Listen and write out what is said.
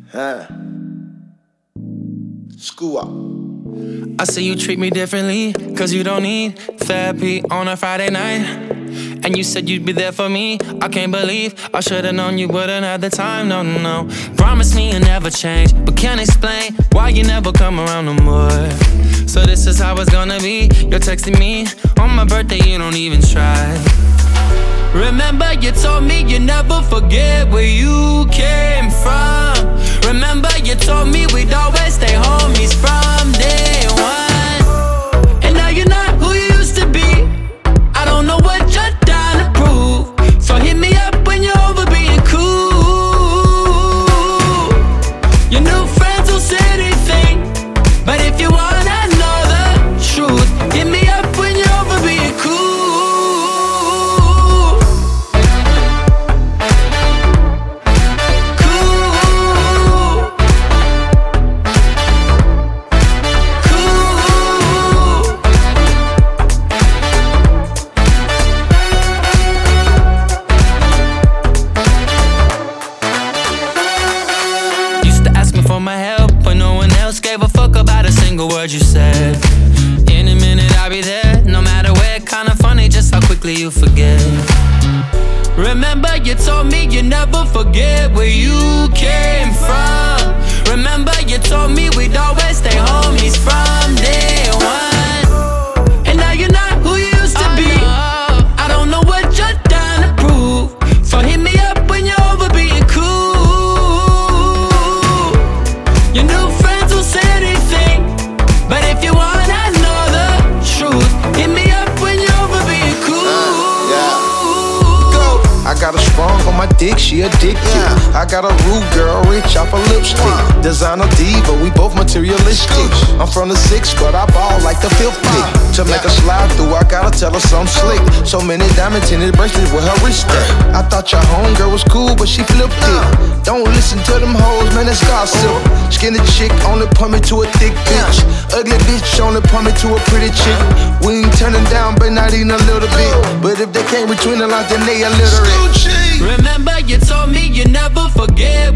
School up. I see you treat me differently, cause you don't need therapy on a Friday night. And you said you'd be there for me. I can't believe I should've known you wouldn't have the time, no. Promise me you'll never change, but can't explain why you never come around no more. So this is how it's gonna be. You're texting me on my birthday, you don't even try. Remember you told me you never forget where you came from. Remember you told me we'd always stay homies from day one. And now you're not who you used to be. I don't know what you're trying to prove, so hit me up when you're over being cool. Your new friends will say anything, but if you wanna know the truth, hit me up when you're over being cool. Gave a fuck about a single word you said. In a minute I'll be there, no matter where. Kinda funny just how quickly you forget. Remember you told me you never forget where you came from. Remember you told me we'd always stay homies from day one. And now you're not who you used to be. I don't know what you're trying to prove, so hit me up when you're over being cool. Your new friends will say anything, but if you wanna know the truth, hit me up when you're over being cool. Go. I got a sprung on my dick, she addicted. I got a rude girl, rich off a lipstick. Designer diva, we both materialistic. I'm from the 6, but I ball like the 50. To make her slide through, I gotta tell her something slick. So many diamond tinted bracelets with her wrist at. I thought your homegirl was cool, but she flipped it. Don't listen to them hoes, man, that's gossip. Skinny chick only point me to a thick bitch. Ugly bitch only point me to a pretty chick. We ain't turning down, but not even a little bit. But if they came between the lines, then they illiterate. Remember you told me you never forget